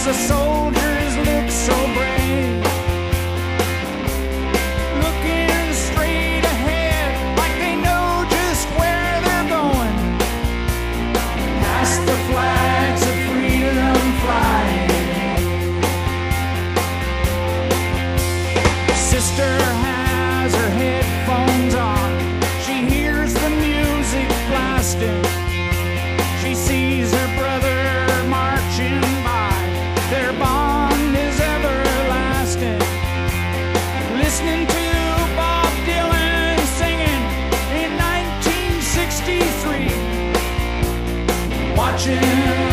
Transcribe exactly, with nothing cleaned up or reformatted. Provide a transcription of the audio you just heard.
the soldiers look so brave, looking straight ahead like they know just where they're going. Past the flags of freedom flying. Sister has her headphones on. She hears the music blasting. She sees her brother marching by. Their bond is everlasting. Listening to Bob Dylan singing in nineteen sixty-three. Watching